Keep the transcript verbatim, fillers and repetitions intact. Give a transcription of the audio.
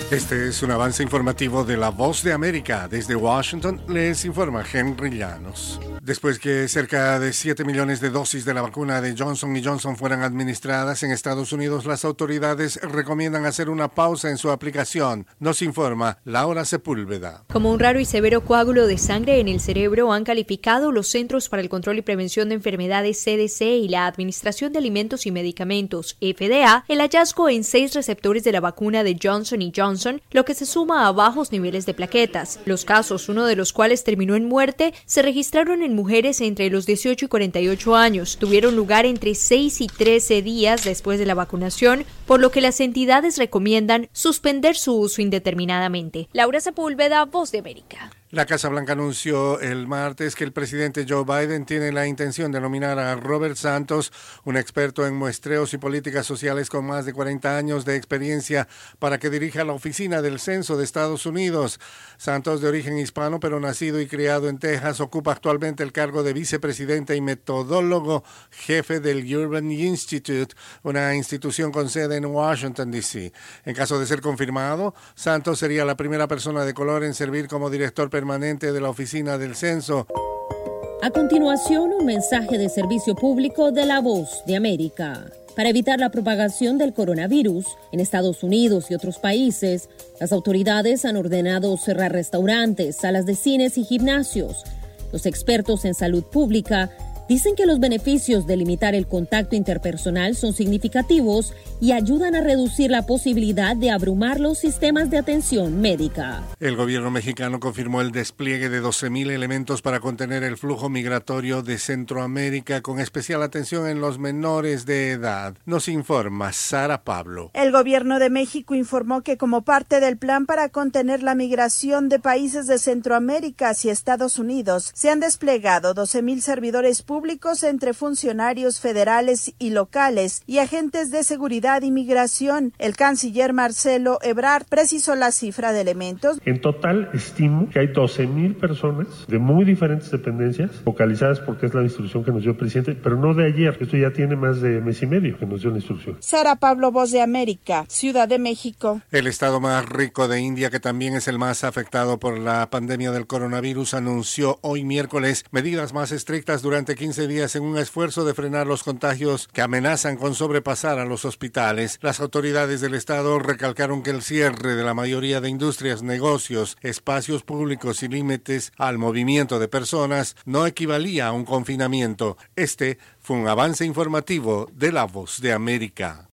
Este es un avance informativo de La Voz de América. Desde Washington les informa Henry Llanos. Después que cerca de siete millones de dosis de la vacuna de Johnson y Johnson fueran administradas en Estados Unidos, las autoridades recomiendan hacer una pausa en su aplicación. Nos informa Laura Sepúlveda. Como un raro y severo coágulo de sangre en el cerebro han calificado los Centros para el Control y Prevención de Enfermedades C D C y la Administración de Alimentos y Medicamentos F D A el hallazgo en seis receptores de la vacuna de Johnson y Johnson, lo que se suma a bajos niveles de plaquetas. Los casos, uno de los cuales terminó en muerte, se registraron en mujeres entre los dieciocho y cuarenta y ocho años. Tuvieron lugar entre seis y trece días después de la vacunación, por lo que las entidades recomiendan suspender su uso indeterminadamente. Laura Sepúlveda, Voz de América. La Casa Blanca anunció el martes que el presidente Joe Biden tiene la intención de nominar a Robert Santos, un experto en muestreos y políticas sociales con más de cuarenta años de experiencia, para que dirija la oficina del Censo de Estados Unidos. Santos, de origen hispano pero nacido y criado en Texas, ocupa actualmente el cargo de vicepresidente y metodólogo jefe del Urban Institute, una institución con sede en Washington, D C En caso de ser confirmado, Santos sería la primera persona de color en servir como director permanente de la oficina del censo. A continuación, un mensaje de servicio público de La Voz de América. Para evitar la propagación del coronavirus en Estados Unidos y otros países, las autoridades han ordenado cerrar restaurantes, salas de cines y gimnasios. Los expertos en salud pública dicen que los beneficios de limitar el contacto interpersonal son significativos y ayudan a reducir la posibilidad de abrumar los sistemas de atención médica. El gobierno mexicano confirmó el despliegue de doce mil elementos para contener el flujo migratorio de Centroamérica, con especial atención en los menores de edad. Nos informa Sara Pablo. El gobierno de México informó que como parte del plan para contener la migración de países de Centroamérica hacia Estados Unidos, se han desplegado doce mil servidores públicos públicos entre funcionarios federales y locales y agentes de seguridad y migración. El canciller Marcelo Ebrard precisó la cifra de elementos. En total, estimo que hay doce mil personas de muy diferentes dependencias focalizadas, porque es la instrucción que nos dio el presidente, pero no de ayer. Esto ya tiene más de mes y medio que nos dio la instrucción. Sara Pablo, Voz de América, Ciudad de México. El estado más rico de India, que también es el más afectado por la pandemia del coronavirus, anunció hoy miércoles medidas más estrictas durante quince días en un esfuerzo de frenar los contagios que amenazan con sobrepasar a los hospitales. Las autoridades del estado recalcaron que el cierre de la mayoría de industrias, negocios, espacios públicos y límites al movimiento de personas no equivalía a un confinamiento. Este fue un avance informativo de La Voz de América.